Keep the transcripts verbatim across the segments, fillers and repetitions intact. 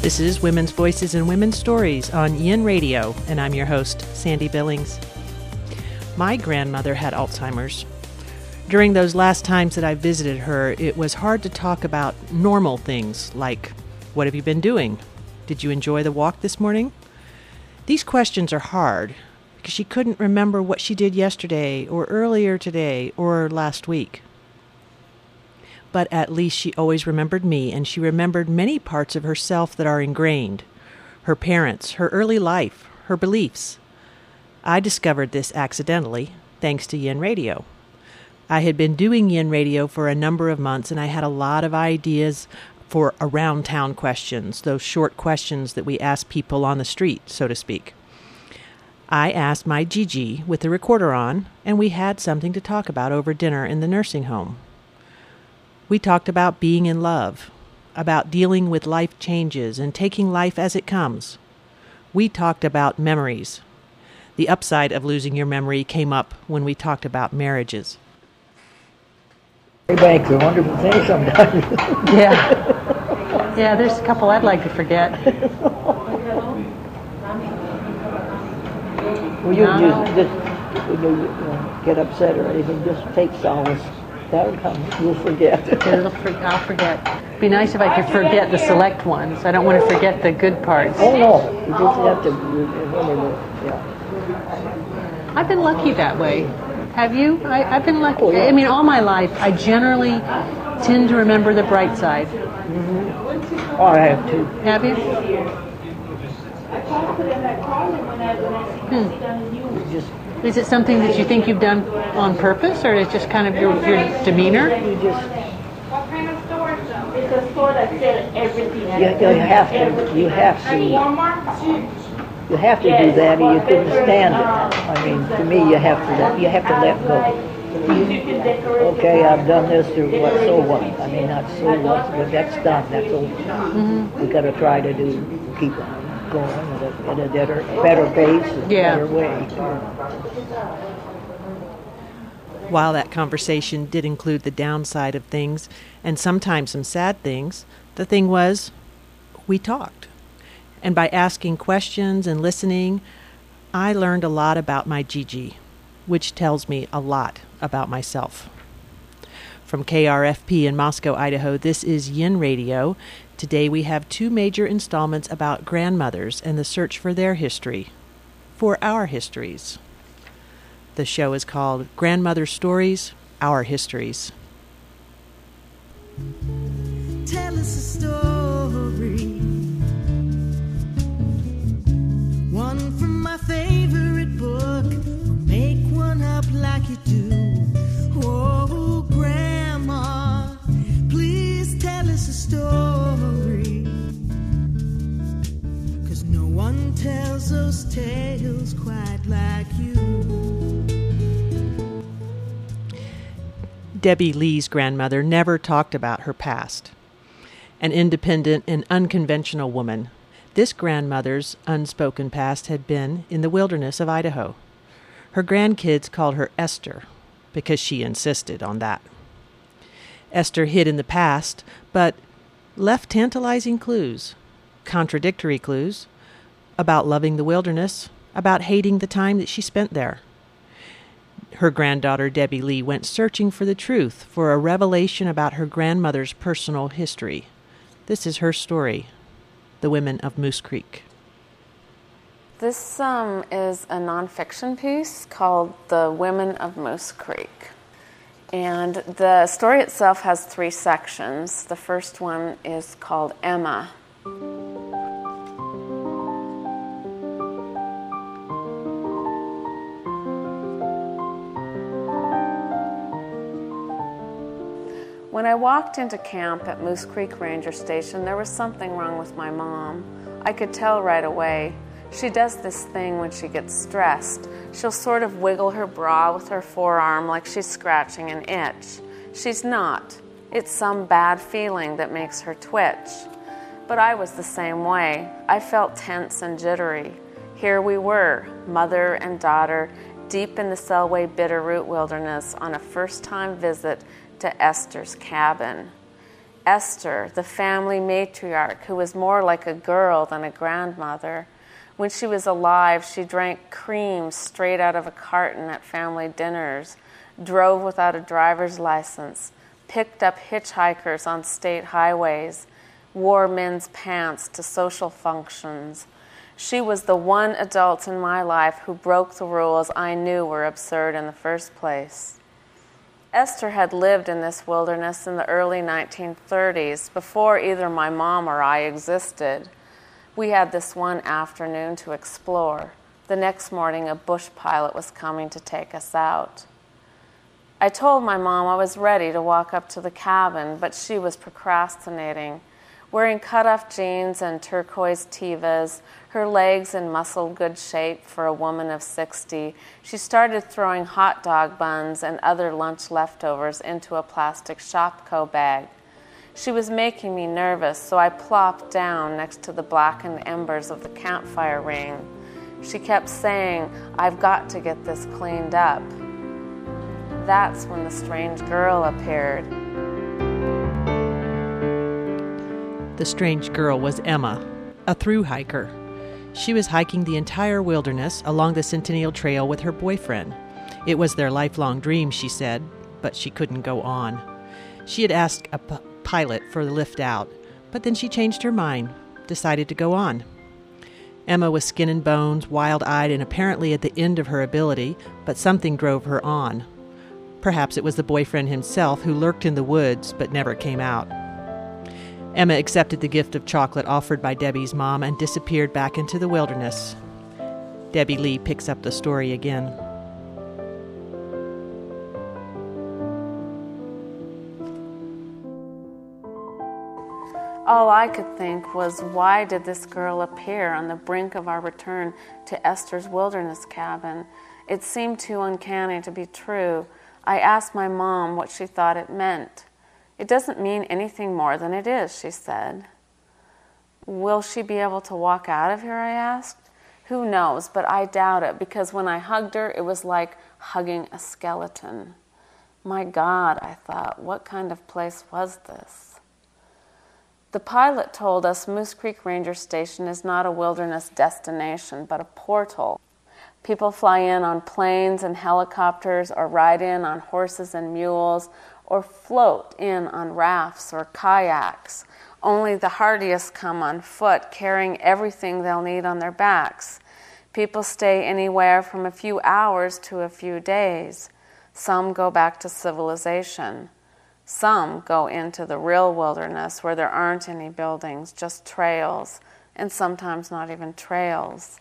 This is Women's Voices and Women's Stories on Yin Radio, and I'm your host, Sandy Billings. My grandmother had Alzheimer's. During those last times that I visited her, it was hard to talk about normal things like, what have you been doing? Did you enjoy the walk this morning? These questions are hard because she couldn't remember what she did yesterday or earlier today or last week. But at least she always remembered me, and she remembered many parts of herself that are ingrained. Her parents, her early life, her beliefs. I discovered this accidentally, thanks to Yin Radio. I had been doing Yin Radio for a number of months, and I had a lot of ideas for around-town questions, those short questions that we ask people on the street, so to speak. I asked my Gigi with the recorder on, and we had something to talk about over dinner in the nursing home. We talked about being in love, about dealing with life changes and taking life as it comes. We talked about memories. The upside of losing your memory came up when we talked about marriages. Bank's a wonderful thing sometimes. Yeah. Yeah, there's a couple I'd like to forget. Well, you no. just, just when you uh, get upset or anything, just take solace. That'll come. You'll forget. It'll for, I'll forget. It'd be nice if I could forget the select ones. I don't want to forget the good parts. Oh, no. You just have to remember. Yeah. I've been lucky that way. Have you? I, I've been lucky. Oh, yeah. I mean, all my life, I generally tend to remember the bright side. Mm-hmm. Oh, I have too. Have you? Hmm. Just. Is it something that you think you've done on purpose, or is it just kind of your, your demeanor? You just. What kind of store is that? It's a store that sells everything. You, you have to. You have to. You have to do that, or you couldn't stand it. I mean, to me, you have to. Let, you have to let go. Okay, I've done this, or what? So what? I mean, not so what, but that's done. That's over. Mm-hmm. We got to try to do keep it going at a, at a better, better pace, a yeah. better way. While that conversation did include the downside of things, and sometimes some sad things, the thing was, we talked. And by asking questions and listening, I learned a lot about my Gigi, which tells me a lot about myself. From K R F P in Moscow, Idaho, this is Yin Radio. Today we have two major installments about grandmothers and the search for their history, for our histories. The show is called Grandmother Stories, Our Histories. Tell us a story, one from my favorite book, make one up like you do. Oh, Grandma, please tell us a story, 'cause no one tells those tales quite like you. Debbie Lee's grandmother never talked about her past. An independent and unconventional woman, this grandmother's unspoken past had been in the wilderness of Idaho. Her grandkids called her Esther because she insisted on that. Esther hid in the past, but left tantalizing clues, contradictory clues, about loving the wilderness, about hating the time that she spent there. Her granddaughter, Debbie Lee, went searching for the truth, for a revelation about her grandmother's personal history. This is her story, The Women of Moose Creek. This um, is a nonfiction piece called The Women of Moose Creek. And the story itself has three sections. The first one is called Emma. When I walked into camp at Moose Creek Ranger Station, there was something wrong with my mom. I could tell right away. She does this thing when she gets stressed. She'll sort of wiggle her bra with her forearm like she's scratching an itch. She's not. It's some bad feeling that makes her twitch. But I was the same way. I felt tense and jittery. Here we were, mother and daughter, deep in the Selway Bitterroot Wilderness on a first-time visit to Esther's cabin. Esther, the family matriarch, who was more like a girl than a grandmother. When she was alive, she drank cream straight out of a carton at family dinners, drove without a driver's license, picked up hitchhikers on state highways, wore men's pants to social functions. She was the one adult in my life who broke the rules I knew were absurd in the first place. Esther had lived in this wilderness in the early nineteen thirties, before either my mom or I existed. We had this one afternoon to explore. The next morning, a bush pilot was coming to take us out. I told my mom I was ready to walk up to the cabin, but she was procrastinating. Wearing cut-off jeans and turquoise Tevas, her legs in muscled good shape for a woman of sixty, she started throwing hot dog buns and other lunch leftovers into a plastic Shopko bag. She was making me nervous, so I plopped down next to the blackened embers of the campfire ring. She kept saying, "I've got to get this cleaned up." That's when the strange girl appeared. The strange girl was Emma, a through hiker. She was hiking the entire wilderness along the Centennial Trail with her boyfriend. It was their lifelong dream, she said, but she couldn't go on. She had asked a p- pilot for the lift out, but then she changed her mind, decided to go on. Emma was skin and bones, wild-eyed, and apparently at the end of her ability, but something drove her on. Perhaps it was the boyfriend himself who lurked in the woods but never came out. Emma accepted the gift of chocolate offered by Debbie's mom and disappeared back into the wilderness. Debbie Lee picks up the story again. All I could think was, why did this girl appear on the brink of our return to Esther's wilderness cabin? It seemed too uncanny to be true. I asked my mom what she thought it meant. "It doesn't mean anything more than it is," she said. "Will she be able to walk out of here?" I asked. "Who knows, but I doubt it, because when I hugged her, it was like hugging a skeleton." My God, I thought, what kind of place was this? The pilot told us Moose Creek Ranger Station is not a wilderness destination, but a portal. People fly in on planes and helicopters, or ride in on horses and mules, or float in on rafts or kayaks. Only the hardiest come on foot, carrying everything they'll need on their backs. People stay anywhere from a few hours to a few days. Some go back to civilization. Some go into the real wilderness where there aren't any buildings, just trails, and sometimes not even trails.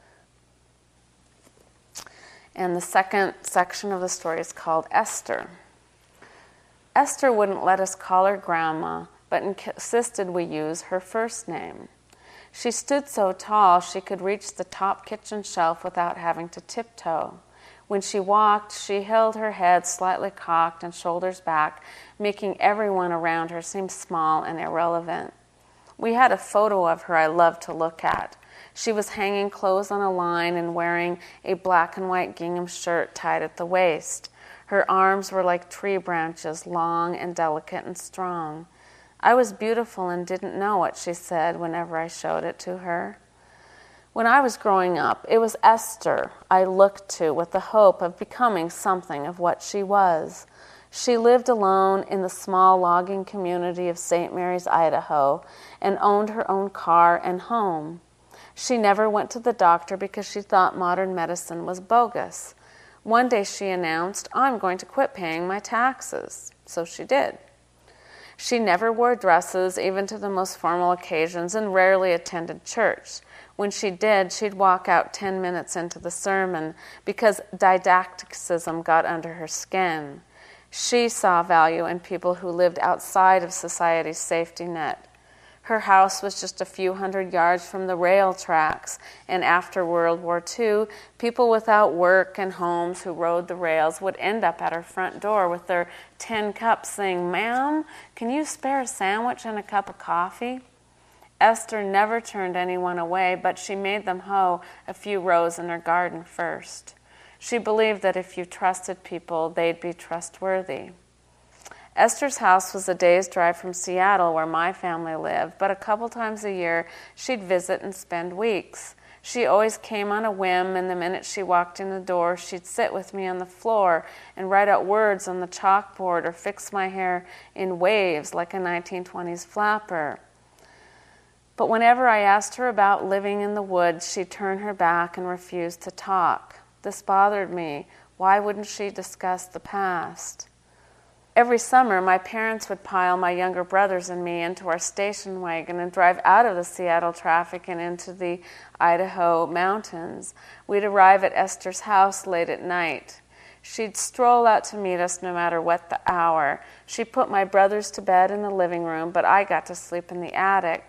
And the second section of the story is called Esther. Esther wouldn't let us call her Grandma, but insisted we use her first name. She stood so tall she could reach the top kitchen shelf without having to tiptoe. When she walked, she held her head slightly cocked and shoulders back, making everyone around her seem small and irrelevant. We had a photo of her I loved to look at. She was hanging clothes on a line and wearing a black and white gingham shirt tied at the waist. Her arms were like tree branches, long and delicate and strong. I was beautiful and didn't know it, she said whenever I showed it to her. When I was growing up, it was Esther I looked to with the hope of becoming something of what she was. She lived alone in the small logging community of Saint Mary's, Idaho, and owned her own car and home. She never went to the doctor because she thought modern medicine was bogus. One day she announced, "I'm going to quit paying my taxes." So she did. She never wore dresses, even to the most formal occasions, and rarely attended church. When she did, she'd walk out ten minutes into the sermon because didacticism got under her skin. She saw value in people who lived outside of society's safety net. Her house was just a few hundred yards from the rail tracks, and after World War Two, people without work and homes who rode the rails would end up at her front door with their tin cups saying, "Ma'am, can you spare a sandwich and a cup of coffee?" Esther never turned anyone away, but she made them hoe a few rows in her garden first. She believed that if you trusted people, they'd be trustworthy. Esther's house was a day's drive from Seattle, where my family lived, but a couple times a year she'd visit and spend weeks. She always came on a whim, and the minute she walked in the door, she'd sit with me on the floor and write out words on the chalkboard or fix my hair in waves like a nineteen twenties flapper. But whenever I asked her about living in the woods, she'd turn her back and refuse to talk. This bothered me. Why wouldn't she discuss the past? Every summer, my parents would pile my younger brothers and me into our station wagon and drive out of the Seattle traffic and into the Idaho mountains. We'd arrive at Esther's house late at night. She'd stroll out to meet us no matter what the hour. She put my brothers to bed in the living room, but I got to sleep in the attic.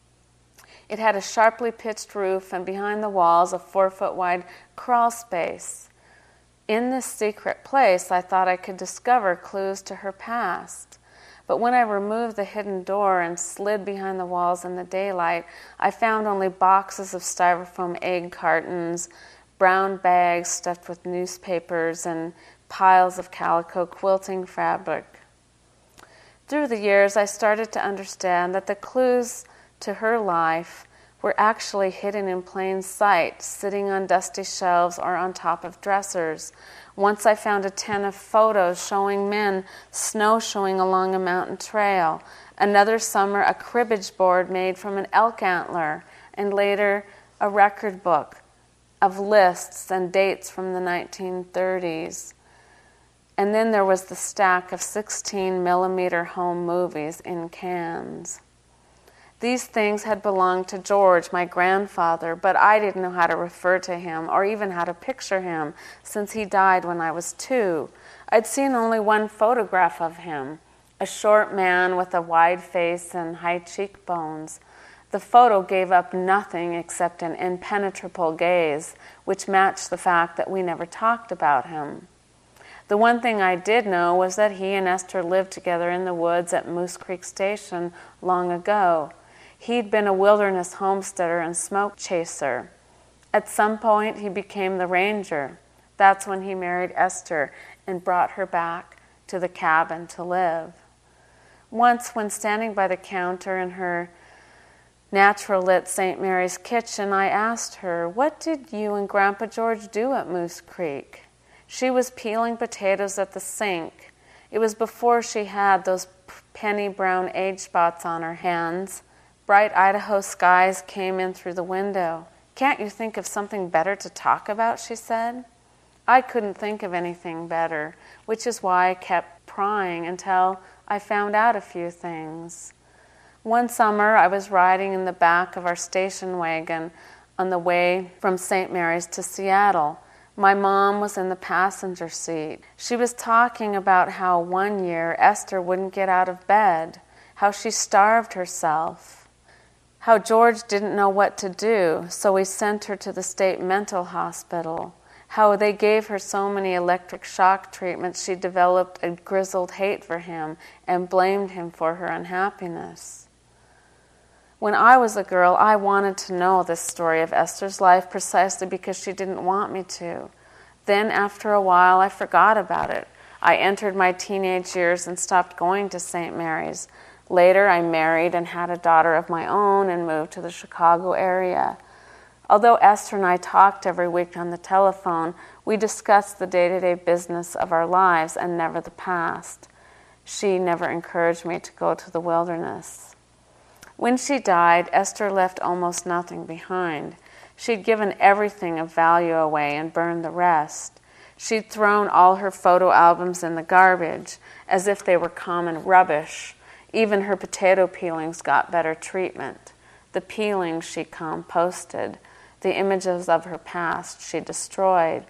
It had a sharply pitched roof, and behind the walls a four-foot-wide crawl space. In this secret place, I thought I could discover clues to her past. But when I removed the hidden door and slid behind the walls in the daylight, I found only boxes of styrofoam egg cartons, brown bags stuffed with newspapers, and piles of calico quilting fabric. Through the years, I started to understand that the clues to her life were actually hidden in plain sight, sitting on dusty shelves or on top of dressers. Once I found a tin of photos showing men snowshoeing along a mountain trail. Another summer, a cribbage board made from an elk antler, and later a record book of lists and dates from the nineteen thirties. And then there was the stack of sixteen millimeter home movies in cans. These things had belonged to George, my grandfather, but I didn't know how to refer to him or even how to picture him since he died when I was two. I'd seen only one photograph of him, a short man with a wide face and high cheekbones. The photo gave up nothing except an impenetrable gaze, which matched the fact that we never talked about him. The one thing I did know was that he and Esther lived together in the woods at Moose Creek Station long ago. He'd been a wilderness homesteader and smoke chaser. At some point, he became the ranger. That's when he married Esther and brought her back to the cabin to live. Once, when standing by the counter in her natural-lit Saint Mary's kitchen, I asked her, "What did you and Grandpa George do at Moose Creek?" She was peeling potatoes at the sink. It was before she had those penny brown age spots on her hands. Bright Idaho skies came in through the window. "Can't you think of something better to talk about?" she said. I couldn't think of anything better, which is why I kept prying until I found out a few things. One summer, I was riding in the back of our station wagon on the way from Saint Mary's to Seattle. My mom was in the passenger seat. She was talking about how one year Esther wouldn't get out of bed, how she starved herself, how George didn't know what to do, so we sent her to the state mental hospital, how they gave her so many electric shock treatments she developed a grizzled hate for him and blamed him for her unhappiness. When I was a girl, I wanted to know this story of Esther's life precisely because she didn't want me to. Then, after a while, I forgot about it. I entered my teenage years and stopped going to Saint Mary's. Later, I married and had a daughter of my own and moved to the Chicago area. Although Esther and I talked every week on the telephone, we discussed the day-to-day business of our lives and never the past. She never encouraged me to go to the wilderness. When she died, Esther left almost nothing behind. She'd given everything of value away and burned the rest. She'd thrown all her photo albums in the garbage, as if they were common rubbish. Even her potato peelings got better treatment. The peelings she composted. The images of her past she destroyed.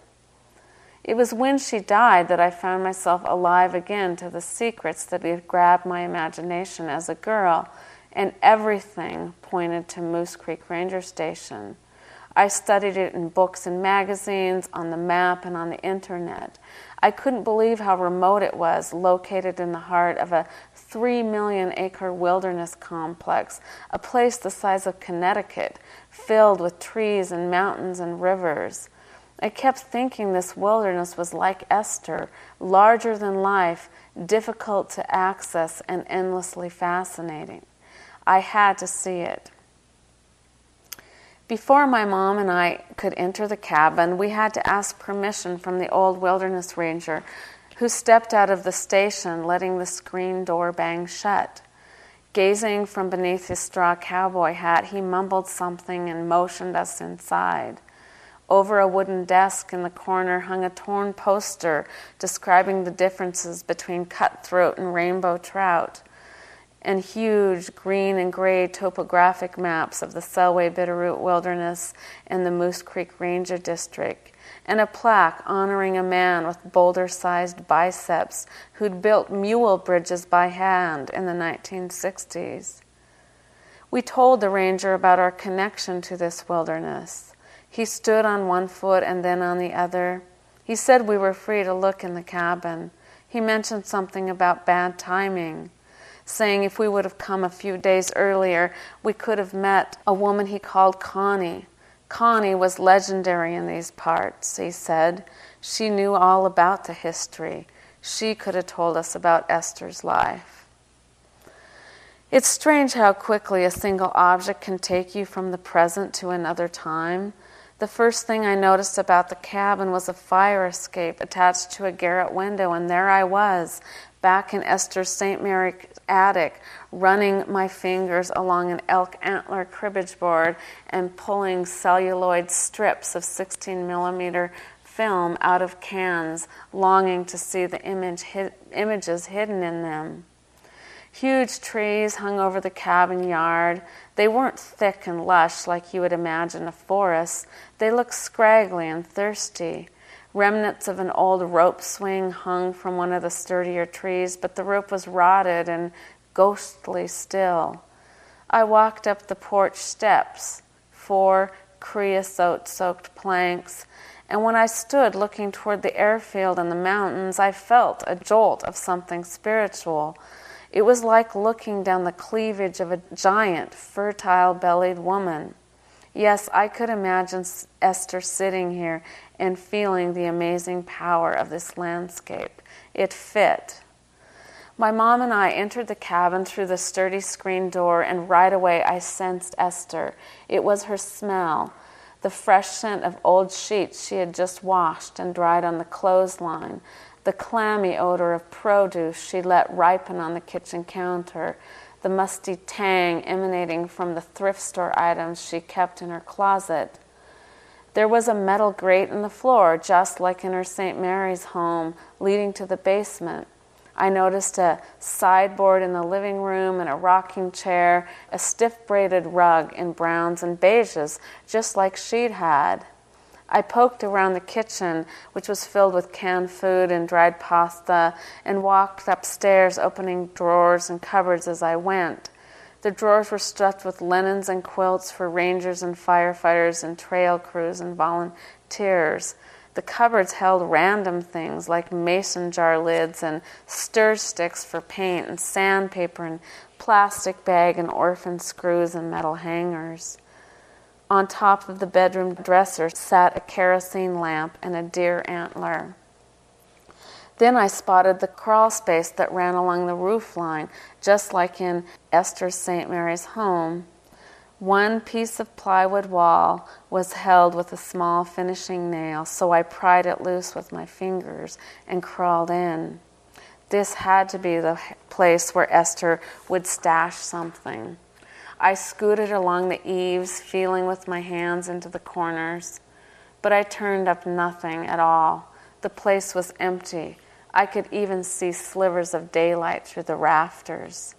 It was when she died that I found myself alive again to the secrets that had grabbed my imagination as a girl, and everything pointed to Moose Creek Ranger Station. I studied it in books and magazines, on the map, and on the internet. I couldn't believe how remote it was, located in the heart of a three million acre wilderness complex, a place the size of Connecticut, filled with trees and mountains and rivers. I kept thinking this wilderness was like Esther, larger than life, difficult to access, and endlessly fascinating. I had to see it. Before my mom and I could enter the cabin, we had to ask permission from the old wilderness ranger, who stepped out of the station, letting the screen door bang shut. Gazing from beneath his straw cowboy hat, he mumbled something and motioned us inside. Over a wooden desk in the corner hung a torn poster describing the differences between cutthroat and rainbow trout, and huge green and gray topographic maps of the Selway Bitterroot Wilderness and the Moose Creek Ranger District, and a plaque honoring a man with boulder-sized biceps who'd built mule bridges by hand in the nineteen sixties. We told the ranger about our connection to this wilderness. He stood on one foot and then on the other. He said we were free to look in the cabin. He mentioned something about bad timing, saying if we would have come a few days earlier, we could have met a woman he called Connie. Connie was legendary in these parts, he said. She knew all about the history. She could have told us about Esther's life. It's strange how quickly a single object can take you from the present to another time. The first thing I noticed about the cabin was a fire escape attached to a garret window, and there I was, back in Esther's Saint Mary attic, running my fingers along an elk antler cribbage board and pulling celluloid strips of sixteen millimeter film out of cans, longing to see the image hi- images hidden in them. Huge trees hung over the cabin yard. They weren't thick and lush like you would imagine a forest. They looked scraggly and thirsty. Remnants of an old rope swing hung from one of the sturdier trees, but the rope was rotted and ghostly still. I walked up the porch steps, four creosote-soaked planks, and when I stood looking toward the airfield and the mountains, I felt a jolt of something spiritual. It was like looking down the cleavage of a giant, fertile-bellied woman. Yes, I could imagine Esther sitting here and feeling the amazing power of this landscape. It fit. My mom and I entered the cabin through the sturdy screen door, and right away I sensed Esther. It was her smell, the fresh scent of old sheets she had just washed and dried on the clothesline, the clammy odor of produce she let ripen on the kitchen counter, the musty tang emanating from the thrift store items she kept in her closet. There was a metal grate in the floor, just like in her Saint Mary's home, leading to the basement. I noticed a sideboard in the living room and a rocking chair, a stiff-braided rug in browns and beiges, just like she'd had. I poked around the kitchen, which was filled with canned food and dried pasta, and walked upstairs, opening drawers and cupboards as I went. The drawers were stuffed with linens and quilts for rangers and firefighters and trail crews and volunteers. The cupboards held random things like mason jar lids and stir sticks for paint and sandpaper and plastic bag and orphan screws and metal hangers. On top of the bedroom dresser sat a kerosene lamp and a deer antler. Then I spotted the crawl space that ran along the roof line, just like in Esther's Saint Mary's home. One piece of plywood wall was held with a small finishing nail, so I pried it loose with my fingers and crawled in. This had to be the place where Esther would stash something. I scooted along the eaves, feeling with my hands into the corners, but I turned up nothing at all. The place was empty. I could even see slivers of daylight through the rafters.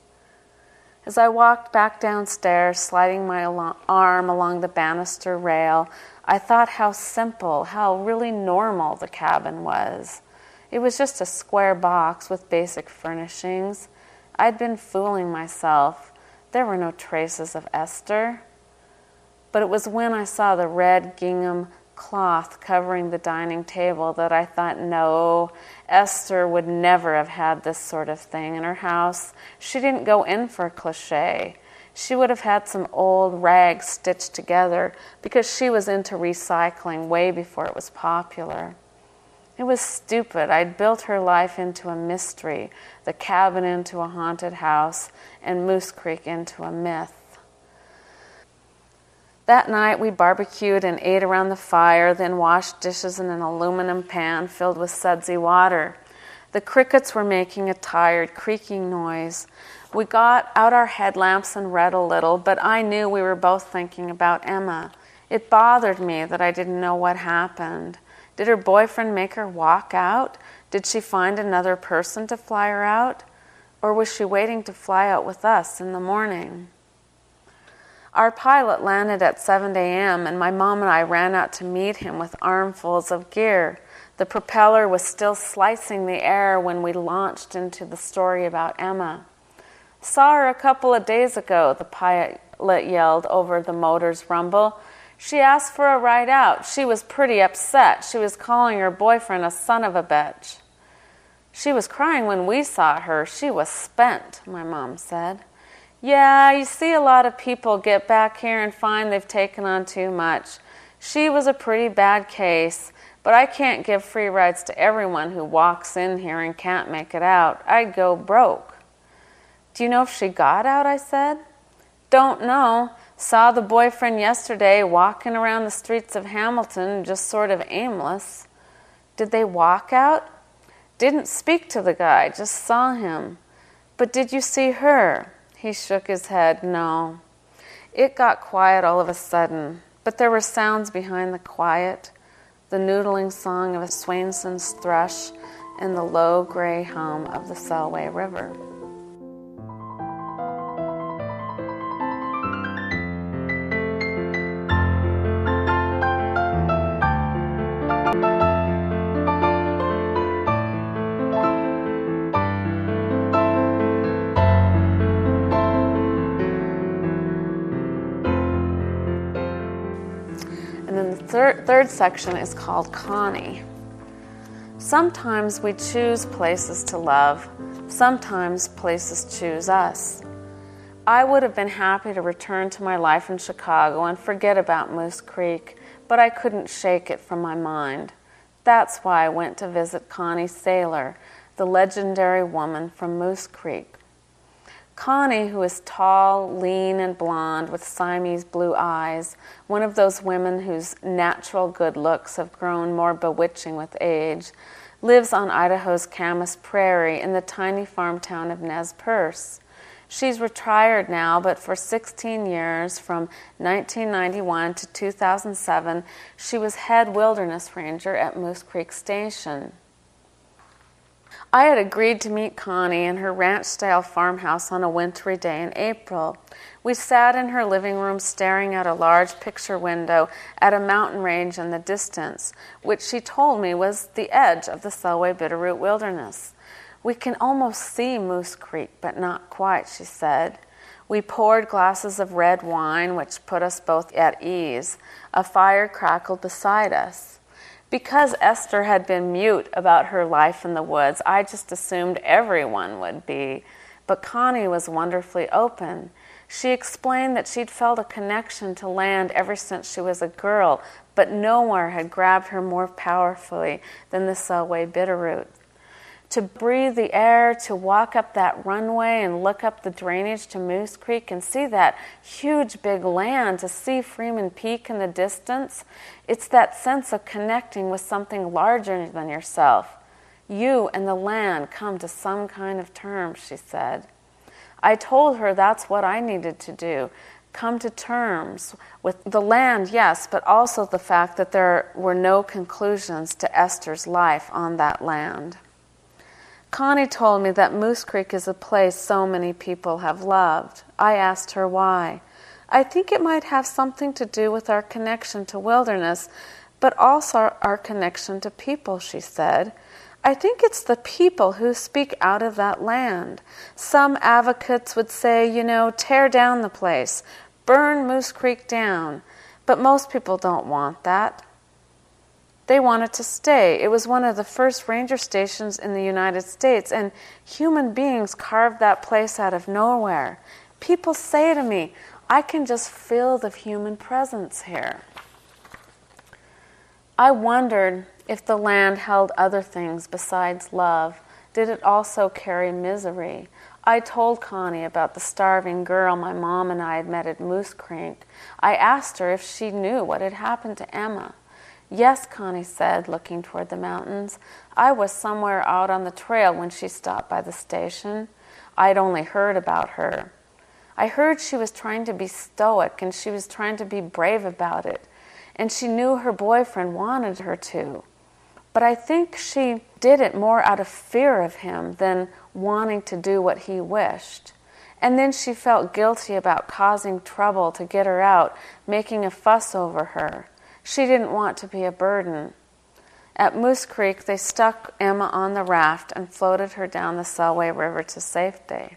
As I walked back downstairs, sliding my al- arm along the banister rail, I thought how simple, how really normal the cabin was. It was just a square box with basic furnishings. I'd been fooling myself. There were no traces of Esther. But it was when I saw the red gingham cloth covering the dining table that I thought, no, Esther would never have had this sort of thing in her house. She didn't go in for cliché. she would have had some old rags stitched together because she was into recycling way before it was popular. It was stupid. I'd built her life into a mystery, the cabin into a haunted house, and Moose Creek into a myth. That night we barbecued and ate around the fire, then washed dishes in an aluminum pan filled with sudsy water. The crickets were making a tired, creaking noise. We got out our headlamps and read a little, but I knew we were both thinking about Emma. It bothered me that I didn't know what happened. Did her boyfriend make her walk out? Did she find another person to fly her out? Or was she waiting to fly out with us in the morning? Our pilot landed at seven a.m., and my mom and I ran out to meet him with armfuls of gear. The propeller was still slicing the air when we launched into the story about Emma. "Saw her a couple of days ago," the pilot yelled over the motor's rumble. "She asked for a ride out. She was pretty upset. She was calling her boyfriend a son of a bitch." "She was crying when we saw her. She was spent," my mom said. "Yeah, you see a lot of people get back here and find they've taken on too much. She was a pretty bad case, but I can't give free rides to everyone who walks in here and can't make it out. I'd go broke." "Do you know if she got out?" I said. "Don't know. Saw the boyfriend yesterday walking around the streets of Hamilton, just sort of aimless." "Did they walk out?" "Didn't speak to the guy, just saw him." "But did you see her?" He shook his head. "No." It got quiet all of a sudden, but there were sounds behind the quiet, the noodling song of a Swainson's thrush and the low gray hum of the Selway River. Third, third section is called Connie. Sometimes we choose places to love. Sometimes places choose us. I would have been happy to return to my life in Chicago and forget about Moose Creek, but I couldn't shake it from my mind. That's why I went to visit Connie Saylor, the legendary woman from Moose Creek. Connie, who is tall, lean, and blonde with Siamese blue eyes, one of those women whose natural good looks have grown more bewitching with age, lives on Idaho's Camas Prairie in the tiny farm town of Nez Perce. She's retired now, but for sixteen years, from nineteen ninety-one to two thousand seven, she was head wilderness ranger at Moose Creek Station. I had agreed to meet Connie in her ranch-style farmhouse on a wintry day in April. We sat in her living room staring out a large picture window at a mountain range in the distance, which she told me was the edge of the Selway Bitterroot Wilderness. "We can almost see Moose Creek, but not quite," she said. We poured glasses of red wine, which put us both at ease. A fire crackled beside us. Because Esther had been mute about her life in the woods, I just assumed everyone would be. But Connie was wonderfully open. She explained that she'd felt a connection to land ever since she was a girl, but nowhere had grabbed her more powerfully than the Selway Bitterroot. To breathe the air, to walk up that runway and look up the drainage to Moose Creek and see that huge big land, to see Freeman Peak in the distance, it's that sense of connecting with something larger than yourself. You and the land come to some kind of terms, she said. I told her that's what I needed to do, come to terms with the land, yes, but also the fact that there were no conclusions to Esther's life on that land. Connie told me that Moose Creek is a place so many people have loved. I asked her why. I think it might have something to do with our connection to wilderness, but also our connection to people, she said. I think it's the people who speak out of that land. Some advocates would say, you know, tear down the place, burn Moose Creek down, but most people don't want that. They wanted to stay. It was one of the first ranger stations in the United States, and human beings carved that place out of nowhere. People say to me, I can just feel the human presence here. I wondered if the land held other things besides love. Did it also carry misery? I told Connie about the starving girl my mom and I had met at Moose Creek. I asked her if she knew what had happened to Emma. Yes, Connie said, looking toward the mountains. I was somewhere out on the trail when she stopped by the station. I'd only heard about her. I heard she was trying to be stoic and she was trying to be brave about it. And she knew her boyfriend wanted her to. But I think she did it more out of fear of him than wanting to do what he wished. And then she felt guilty about causing trouble to get her out, making a fuss over her. She didn't want to be a burden. At Moose Creek, they stuck Emma on the raft and floated her down the Selway River to safety.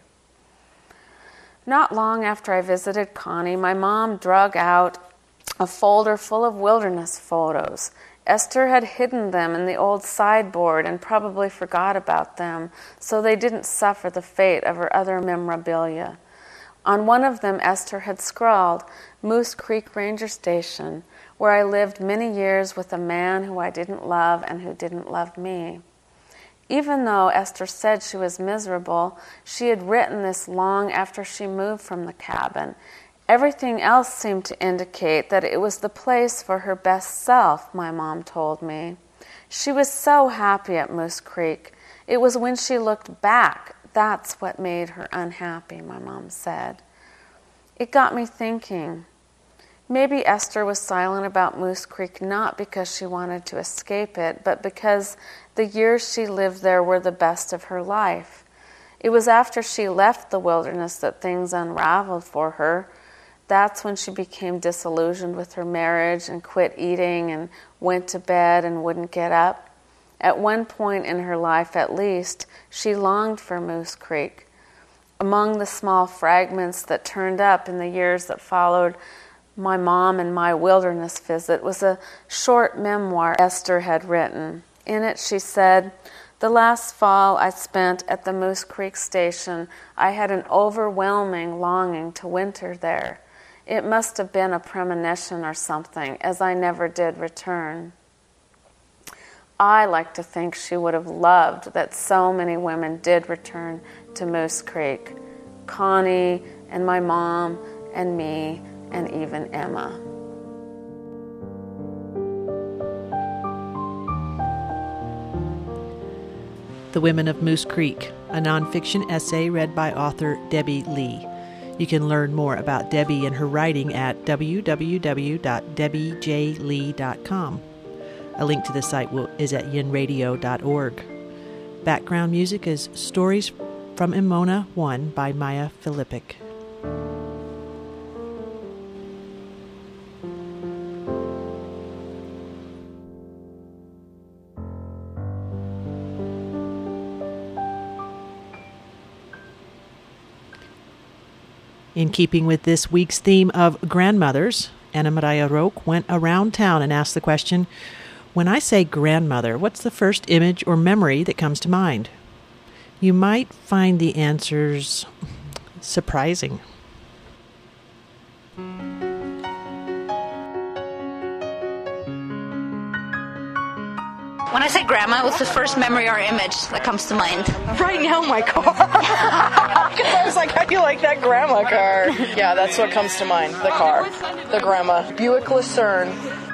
Not long after I visited Connie, my mom drug out a folder full of wilderness photos. Esther had hidden them in the old sideboard and probably forgot about them, so they didn't suffer the fate of her other memorabilia. On one of them, Esther had scrawled, Moose Creek Ranger Station, where I lived many years with a man who I didn't love and who didn't love me. Even though Esther said she was miserable, she had written this long after she moved from the cabin. Everything else seemed to indicate that it was the place for her best self, my mom told me. She was so happy at Moose Creek. It was when she looked back, that's what made her unhappy, my mom said. It got me thinking. Maybe Esther was silent about Moose Creek not because she wanted to escape it, but because the years she lived there were the best of her life. It was after she left the wilderness that things unraveled for her. That's when she became disillusioned with her marriage and quit eating and went to bed and wouldn't get up. At one point in her life, at least, she longed for Moose Creek. Among the small fragments that turned up in the years that followed my mom and my wilderness visit was a short memoir Esther had written. In it, she said, "The last fall I spent at the Moose Creek station, I had an overwhelming longing to winter there. It must have been a premonition or something, as I never did return." I like to think she would have loved that so many women did return to Moose Creek. Connie and my mom and me and even Emma. The Women of Moose Creek, a nonfiction essay read by author Debbie Lee. You can learn more about Debbie and her writing at w w w dot debbie j lee dot com. A link to the site will, is at yin radio dot org. Background music is Stories from Emona one by Maya Filippic. In keeping with this week's theme of grandmothers, Anna Maria Roque went around town and asked the question, when I say grandmother, what's the first image or memory that comes to mind? You might find the answers surprising. When I say grandma, what's the first memory or image that comes to mind? Right now, my car. Because I was like, how do you like that grandma car? Yeah, that's what comes to mind, the car. The grandma. Buick Lucerne.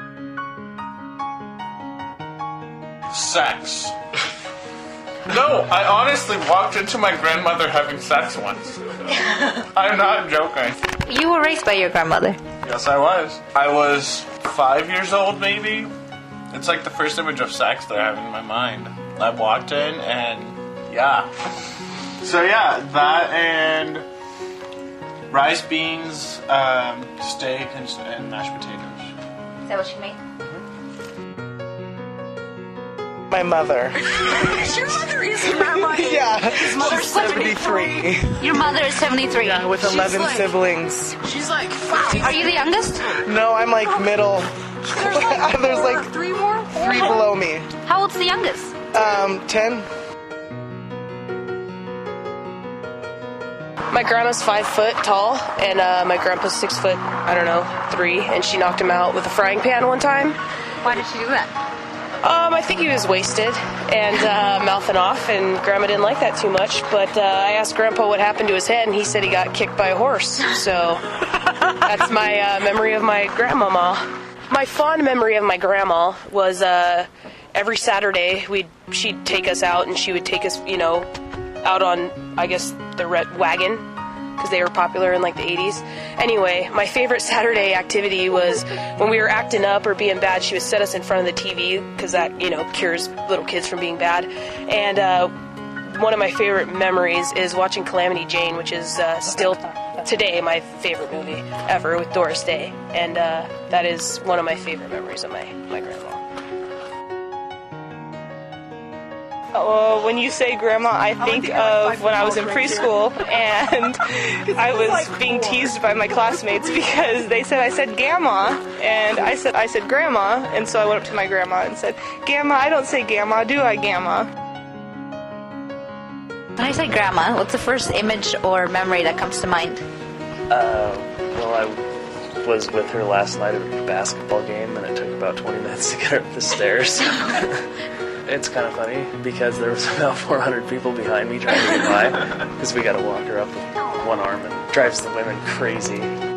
Sex. No, I honestly walked into my grandmother having sex once. I'm not joking. You were raised by your grandmother. Yes, I was. I was five years old, maybe. It's like the first image of sex that I have in my mind. I walked in and, yeah. So yeah, that and rice, beans, um, steak, and, and mashed potatoes. Is that what you made? My mother. Your mother is grandma. Yeah, His mother's seventy-three. Your mother is seventy-three. Yeah, with eleven like, siblings. She's like, wow. Are you the youngest? No, I'm like middle. There's like, There's four, like three more? Three below me. How old's the youngest? Um, ten. My grandma's five foot tall, and uh, my grandpa's six foot, I don't know, three, and she knocked him out with a frying pan one time. Why did she do that? Um, I think he was wasted and uh, mouthing off, and Grandma didn't like that too much. But uh, I asked Grandpa what happened to his head, and he said he got kicked by a horse. So that's my uh, memory of my grandmama. My fond memory of my grandma was uh, every Saturday we'd she'd take us out, and she would take us, you know, out on, I guess, the red wagon, because they were popular in like the eighties. Anyway, my favorite Saturday activity was when we were acting up or being bad, she would set us in front of the T V, because that, you know, cures little kids from being bad. And uh, one of my favorite memories is watching Calamity Jane, which is uh, still today my favorite movie ever, with Doris Day. And uh, that is one of my favorite memories of my, my grandma. Well, when you say grandma, I think of when I was in preschool and I was being teased by my classmates because they said I said gamma, and I said I said grandma, and so I went up to my grandma and said, "Gamma, I don't say gamma, do I, gamma?" When I say grandma, what's the first image or memory that comes to mind? Uh, well, I was with her last night at a basketball game, and it took about twenty minutes to get her up the stairs. It's kind of funny because there was about four hundred people behind me trying to get by, because we got to walk her up with one arm, and it drives the women crazy.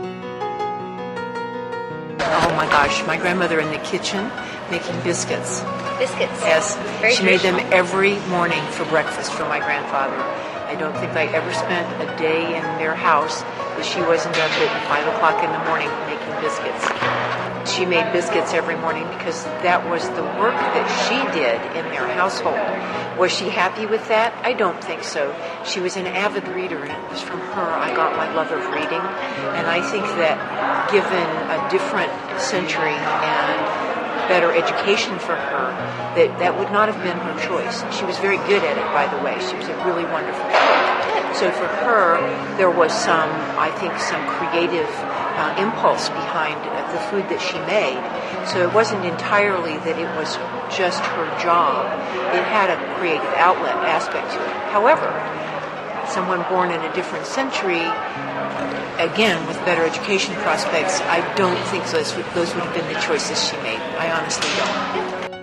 Oh my gosh, my grandmother in the kitchen making biscuits. Biscuits? Yes. Very she made them every morning for breakfast for my grandfather. I don't think I ever spent a day in their house that she wasn't up at five o'clock in the morning making biscuits. She made biscuits every morning because that was the work that she did in their household. Was she happy with that? I don't think so. She was an avid reader, and it was from her I got my love of reading. And I think that given a different century and better education for her, that that would not have been her choice. She was very good at it, by the way. She was a really wonderful cook. So for her, there was some, I think, some creative uh, impulse behind the food that she made. So it wasn't entirely that it was just her job. It had a creative outlet aspect to it. However, someone born in a different century, again, with better education prospects, I don't think those would, those would have been the choices she made. I honestly don't.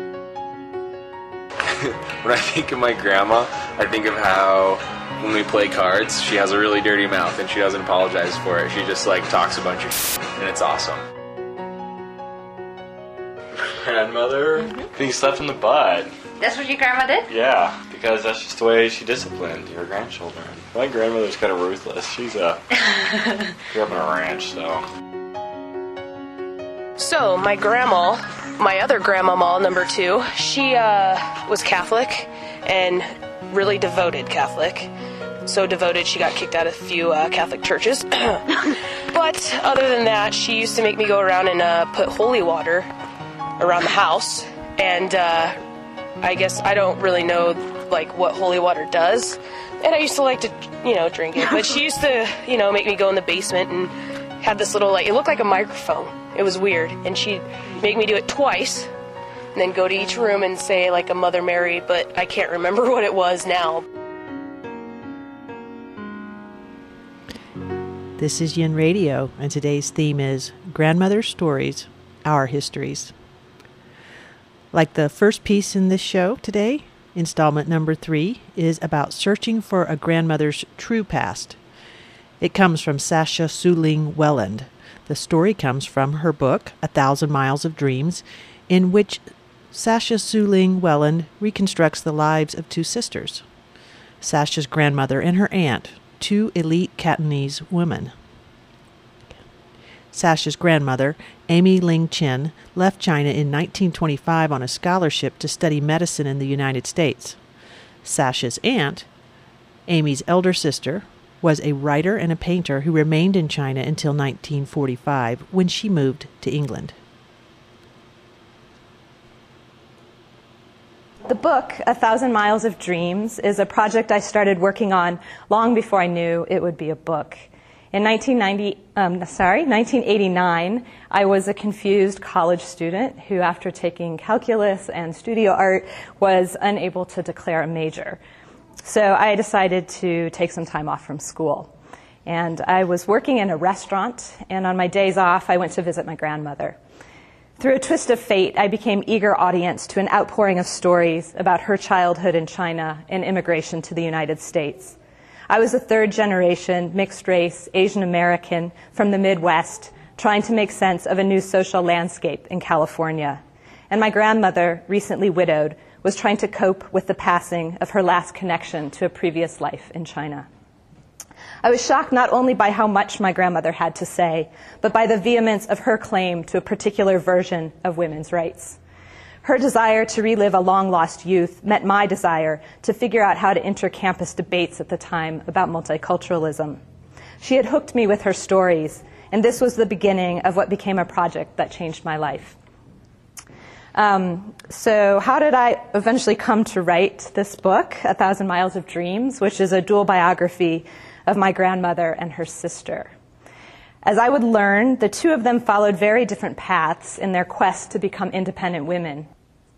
When I think of my grandma, I think of how when we play cards, she has a really dirty mouth and she doesn't apologize for it. She just like talks a bunch of shit, and it's awesome. Grandmother? Mm-hmm. I think slept in the butt. That's what your grandma did? Yeah, because that's just the way she disciplined her grandchildren. My grandmother's kind of ruthless. She's a grew up on a ranch, so. So my grandma, my other grandmama, number two, she uh, was Catholic and really devoted Catholic. So devoted she got kicked out of a few uh, Catholic churches. But other than that, she used to make me go around and uh, put holy water around the house. And uh, I guess I don't really know like what holy water does. And I used to like to, you know, drink it. But she used to, you know, make me go in the basement and had this little, like, it looked like a microphone. It was weird. And she'd make me do it twice and then go to each room and say, like, a Mother Mary, but I can't remember what it was now. This is Yin Radio, and today's theme is Grandmother's Stories, Our Histories. Like the first piece in this show today, installment number three is about searching for a grandmother's true past. It comes from Sasha Suling Welland. The story comes from her book, A Thousand Miles of Dreams, in which Sasha Suling Welland reconstructs the lives of two sisters, Sasha's grandmother and her aunt, two elite Cantonese women. Sasha's grandmother, Amy Ling Chen, left China in nineteen twenty-five on a scholarship to study medicine in the United States. Sasha's aunt, Amy's elder sister, was a writer and a painter who remained in China until nineteen forty-five, when she moved to England. The book, A Thousand Miles of Dreams, is a project I started working on long before I knew it would be a book. In nineteen ninety, um, sorry, nineteen eighty-nine, I was a confused college student who, after taking calculus and studio art, was unable to declare a major. so I decided to take some time off from school. And I was working in a restaurant, and on my days off, I went to visit my grandmother. Through a twist of fate, I became eager audience to an outpouring of stories about her childhood in China and immigration to the United States. I was a third generation, mixed race, Asian American from the Midwest, trying to make sense of a new social landscape in California. And my grandmother, recently widowed, was trying to cope with the passing of her last connection to a previous life in China. I was shocked not only by how much my grandmother had to say, but by the vehemence of her claim to a particular version of women's rights. Her desire to relive a long-lost youth met my desire to figure out how to enter campus debates at the time about multiculturalism. She had hooked me with her stories, and this was the beginning of what became a project that changed my life. Um, so how did I eventually come to write this book, A Thousand Miles of Dreams, which is a dual biography of my grandmother and her sister? As I would learn, the two of them followed very different paths in their quest to become independent women.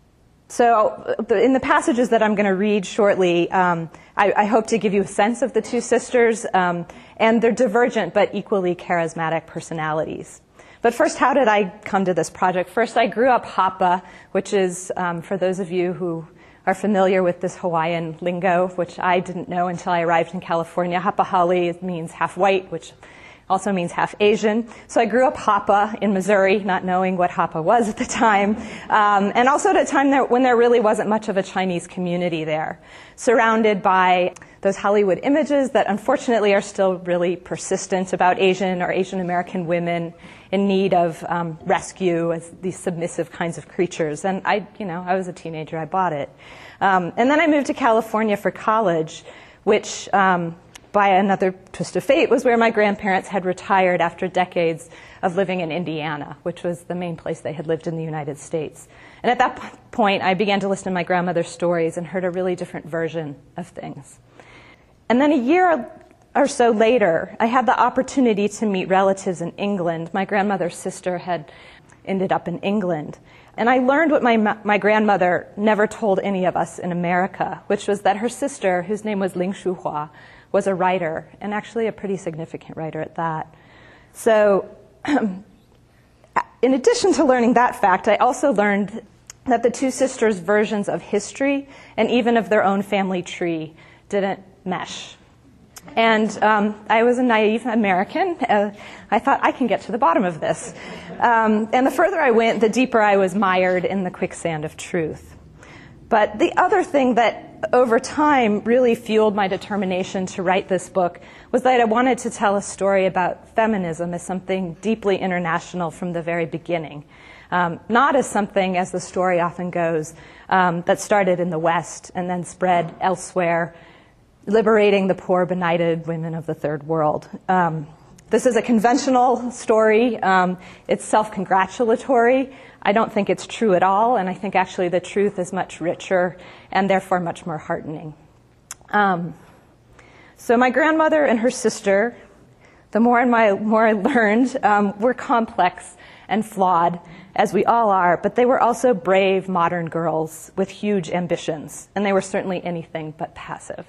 So in the passages that I'm going to read shortly, um, I, I hope to give you a sense of the two sisters um, and their divergent but equally charismatic personalities. But first, how did I come to this project? First, I grew up Hapa, which is, um, for those of you who are familiar with this Hawaiian lingo, which I didn't know until I arrived in California. Hapahali means half white, which also means half Asian. So I grew up Hapa in Missouri, not knowing what Hapa was at the time, um, and also at a time there, when there really wasn't much of a Chinese community there, surrounded by those Hollywood images that unfortunately are still really persistent about Asian or Asian American women in need of um, rescue as these submissive kinds of creatures. And I, you know, I was a teenager, I bought it. Um, and then I moved to California for college, which, um, by another twist of fate, was where my grandparents had retired after decades of living in Indiana, which was the main place they had lived in the United States. And at that p- point, I began to listen to my grandmother's stories and heard a really different version of things. And then a year or so later, I had the opportunity to meet relatives in England. My grandmother's sister had ended up in England. And I learned what my my grandmother never told any of us in America, which was that her sister, whose name was Ling Shuhua, was a writer, and actually a pretty significant writer at that. So in addition to learning that fact, I also learned that the two sisters' versions of history and even of their own family tree didn't mesh. And um, I was a naive American. Uh, I thought, I can get to the bottom of this. Um, and the further I went, the deeper I was mired in the quicksand of truth. But the other thing that over time really fueled my determination to write this book was that I wanted to tell a story about feminism as something deeply international from the very beginning. Um, not as something, as the story often goes, um, that started in the West and then spread elsewhere, liberating the poor, benighted women of the third world. Um, this is a conventional story. Um, it's self-congratulatory. I don't think it's true at all, and I think actually the truth is much richer and therefore much more heartening. Um, so my grandmother and her sister, the more and my, more I learned, um, were complex and flawed, as we all are, but they were also brave, modern girls with huge ambitions, and they were certainly anything but passive.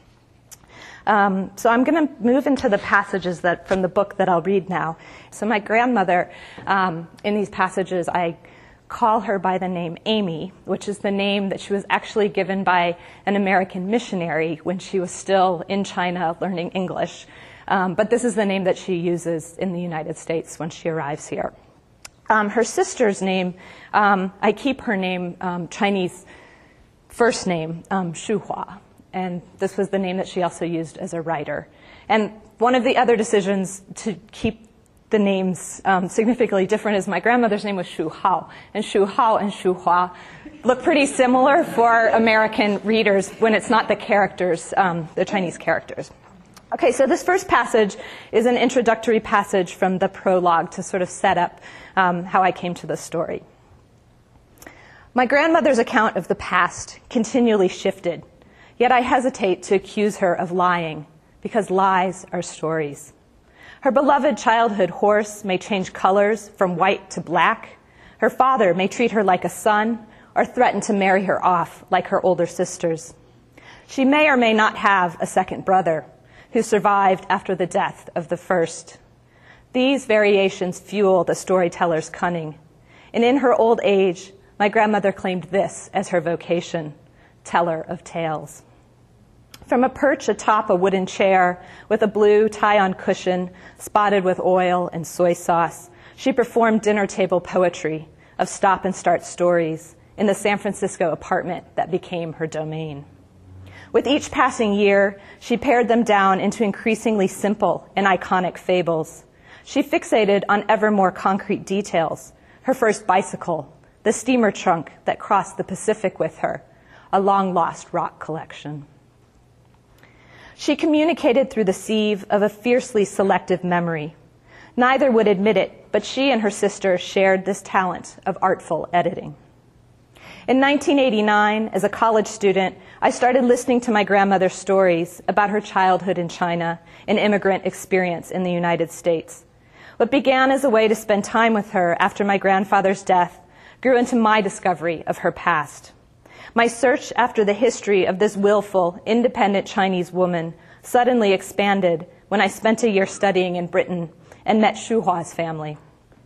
Um, so I'm going to move into the passages that from the book that I'll read now. So my grandmother, um, in these passages, I call her by the name Amy, which is the name that she was actually given by an American missionary when she was still in China learning English. Um, but this is the name that she uses in the United States when she arrives here. Um, her sister's name, um, I keep her name um, Chinese first name, um, Shu Hua. And this was the name that she also used as a writer. And one of the other decisions to keep the names um, significantly different is my grandmother's name was Shu Hao. And Shu Hao and Shu Hua look pretty similar for American readers when it's not the characters, um, the Chinese characters. Okay, so this first passage is an introductory passage from the prologue to sort of set up um, how I came to this story. My grandmother's account of the past continually shifted. Yet I hesitate to accuse her of lying, because lies are stories. Her beloved childhood horse may change colors from white to black. Her father may treat her like a son, or threaten to marry her off like her older sisters. She may or may not have a second brother who survived after the death of the first. These variations fuel the storyteller's cunning. And in her old age, my grandmother claimed this as her vocation, teller of tales. From a perch atop a wooden chair with a blue tie-on cushion spotted with oil and soy sauce, she performed dinner table poetry of stop-and-start stories in the San Francisco apartment that became her domain. With each passing year, she pared them down into increasingly simple and iconic fables. She fixated on ever more concrete details, her first bicycle, the steamer trunk that crossed the Pacific with her, a long-lost rock collection. She communicated through the sieve of a fiercely selective memory. Neither would admit it, but she and her sister shared this talent of artful editing. In nineteen eighty-nine, as a college student, I started listening to my grandmother's stories about her childhood in China and immigrant experience in the United States. What began as a way to spend time with her after my grandfather's death grew into my discovery of her past. My search after the history of this willful, independent Chinese woman suddenly expanded when I spent a year studying in Britain and met Xu Hua's family.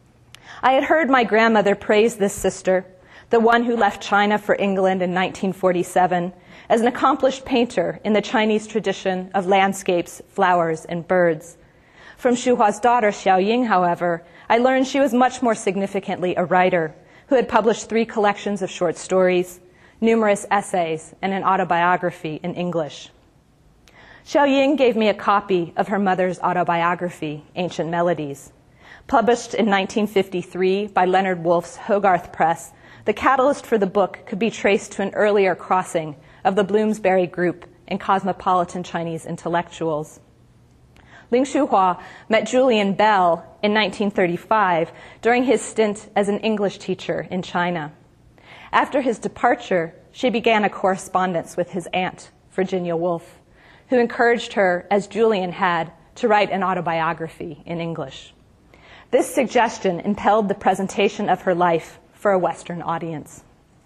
I had heard my grandmother praise this sister, the one who left China for England in nineteen forty-seven, as an accomplished painter in the Chinese tradition of landscapes, flowers, and birds. From Xu Hua's daughter, Xiao Ying, however, I learned she was much more significantly a writer who had published three collections of short stories, numerous essays, and an autobiography in English. Xiao Ying gave me a copy of her mother's autobiography, Ancient Melodies. Published in nineteen fifty-three by Leonard Woolf's Hogarth Press, the catalyst for the book could be traced to an earlier crossing of the Bloomsbury Group and cosmopolitan Chinese intellectuals. Ling Xuhua met Julian Bell in nineteen thirty-five during his stint as an English teacher in China. After his departure, she began a correspondence with his aunt, Virginia Woolf, who encouraged her, as Julian had, to write an autobiography in English. This suggestion impelled the presentation of her life for a Western audience.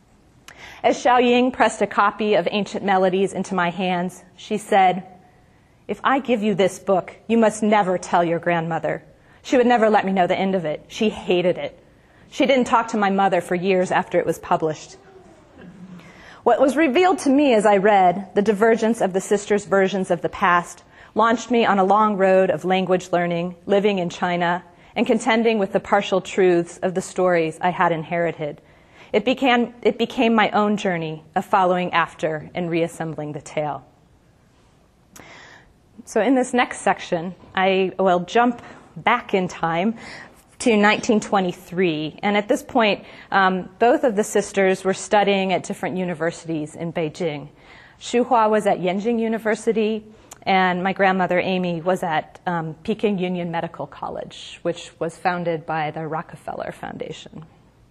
As Xiao Ying pressed a copy of Ancient Melodies into my hands, she said, "If I give you this book, you must never tell your grandmother. She would never let me know the end of it. She hated it. She didn't talk to my mother for years after it was published." What was revealed to me as I read the divergence of the sisters' versions of the past launched me on a long road of language learning, living in China, and contending with the partial truths of the stories I had inherited. It became, it became my own journey of following after and reassembling the tale. So in this next section, I will jump back in time to nineteen twenty-three. And at this point, um, both of the sisters were studying at different universities in Beijing. Xu Hua was at Yenjing University, and my grandmother, Amy, was at um, Peking Union Medical College, which was founded by the Rockefeller Foundation.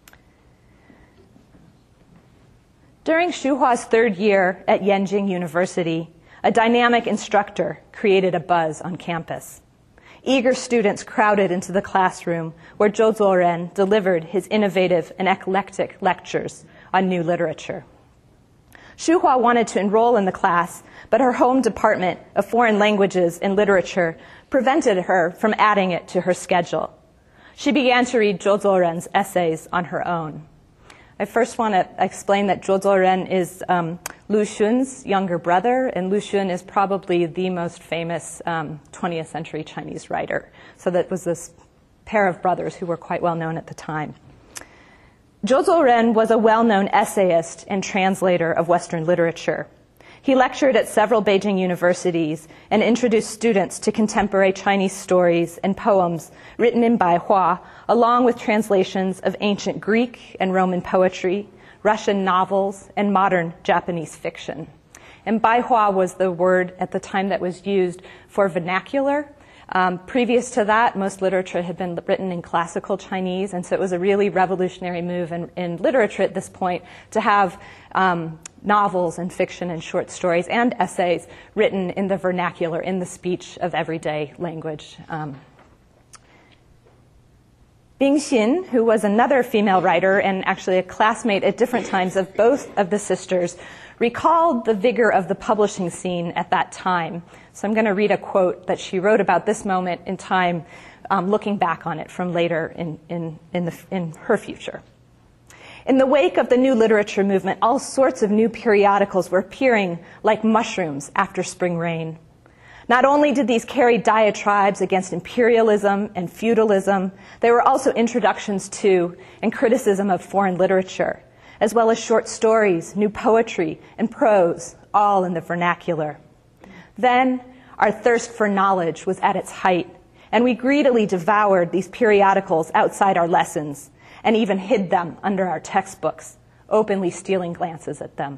During Xu Hua's third year at Yenjing University, a dynamic instructor created a buzz on campus. Eager students crowded into the classroom where Zhou Zuoren delivered his innovative and eclectic lectures on new literature. Xu Hua wanted to enroll in the class, but her home department of foreign languages and literature prevented her from adding it to her schedule. She began to read Zhou Zuoren's essays on her own. I first want to explain that Zhou Zuoren is um, Lu Xun's younger brother, and Lu Xun is probably the most famous um, twentieth century Chinese writer. So that was this pair of brothers who were quite well known at the time. Zhou Zuoren was a well-known essayist and translator of Western literature. He lectured at several Beijing universities and introduced students to contemporary Chinese stories and poems written in Baihua, along with translations of ancient Greek and Roman poetry, Russian novels, and modern Japanese fiction. And Baihua was the word at the time that was used for vernacular. Um, previous to that, most literature had been written in classical Chinese, and so it was a really revolutionary move in, in literature at this point to have um, novels and fiction and short stories and essays written in the vernacular, in the speech of everyday language. Um, Bing Xin, who was another female writer and actually a classmate at different times of both of the sisters, recalled the vigor of the publishing scene at that time. So I'm going to read a quote that she wrote about this moment in time, um, looking back on it from later in, in, in, the, in her future. In the wake of the new literature movement, all sorts of new periodicals were appearing like mushrooms after spring rain. Not only did these carry diatribes against imperialism and feudalism, they were also introductions to and criticism of foreign literature, as well as short stories, new poetry, and prose, all in the vernacular. Then, our thirst for knowledge was at its height, and we greedily devoured these periodicals outside our lessons, and even hid them under our textbooks, openly stealing glances at them.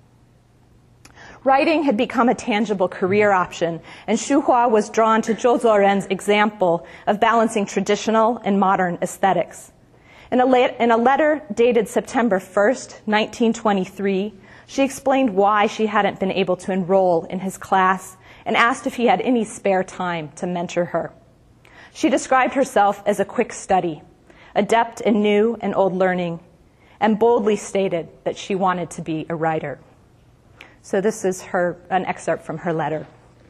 Writing had become a tangible career option, and Xu Hua was drawn to Zhou Zuoren's example of balancing traditional and modern aesthetics. In a, la- in a letter dated September first, nineteen twenty-three, she explained why she hadn't been able to enroll in his class and asked if he had any spare time to mentor her. She described herself as a quick study, adept in new and old learning, and boldly stated that she wanted to be a writer. So this is her, an excerpt from her letter.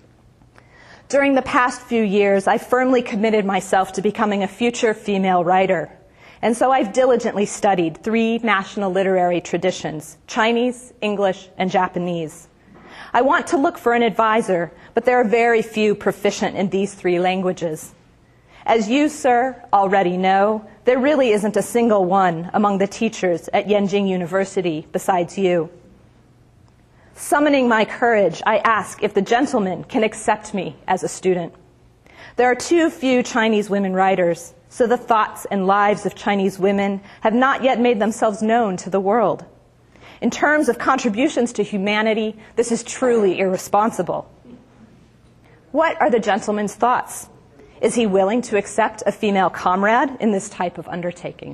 During the past few years, I firmly committed myself to becoming a future female writer. And so I've diligently studied three national literary traditions, Chinese, English, and Japanese. I want to look for an advisor, but there are very few proficient in these three languages. As you, sir, already know, there really isn't a single one among the teachers at Yanjing University besides you. Summoning my courage, I ask if the gentleman can accept me as a student. There are too few Chinese women writers, so the thoughts and lives of Chinese women have not yet made themselves known to the world. In terms of contributions to humanity, this is truly irresponsible. What are the gentleman's thoughts? Is he willing to accept a female comrade in this type of undertaking?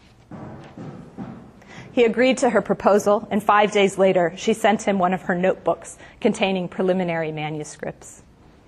He agreed to her proposal, and five days later, she sent him one of her notebooks containing preliminary manuscripts.